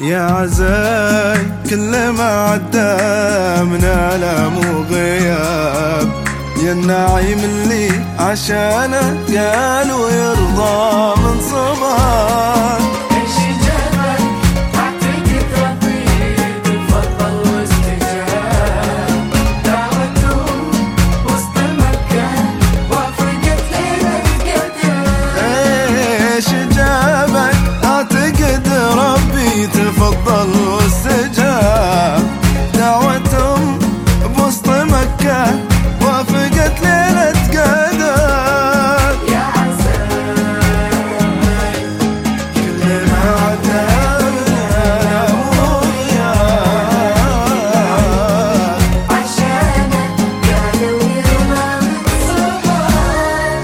يا عزاي كل ما عدى من آلام وغياب، يا النعيم اللي عشانه قالوا يرضى من صبر. ايش جابك اعتقد ربي تفضل واستجاب، دعوتهم وسط مكة وافقت ليلة قدر. ايش جابك اعتقد ربي تفضل واستجاب، دعوتهم بوسط مكة وافقت ليلة قدر. يا عزاي كل ما عدى من آلام وغياب، عشانك قالوا يرضى من صبر.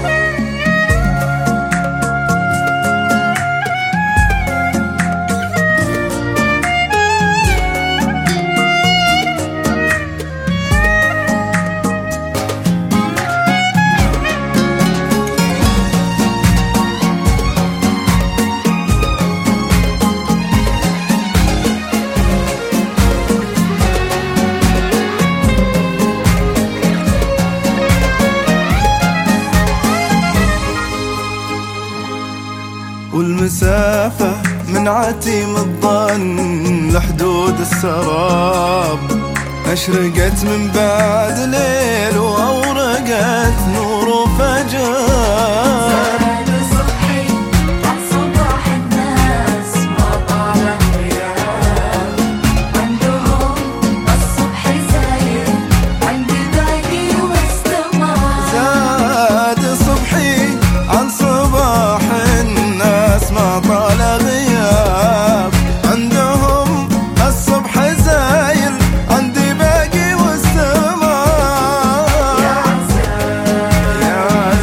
والمسافة من عتيم الظن لحدود السراب، أشرقت من بعد ليل وأورقت نور وفجر. زاد صبحي عن صباح الناس ما طال غياب، عندهم الصبح زايد عندي باقي واستمر. زاد صبحي عن صباح الناس ما طال غياب، عندهم الصبح زايل عندي باقي واستمر. يا عزاي يا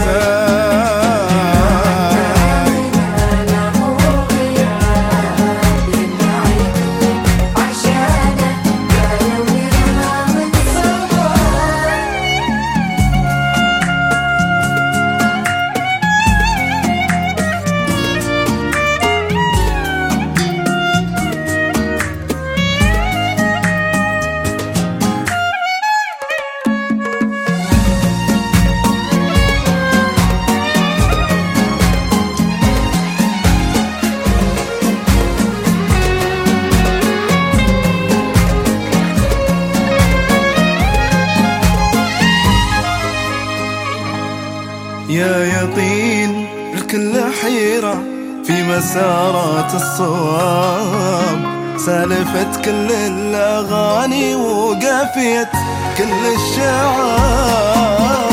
عزاي أنا مو غياب للنعيم، عشانك قالوا يرضى من صبر. يا يقين الكل حيرة في مسارات الصواب، سالفت كل الأغاني وقافية كل الشعاب.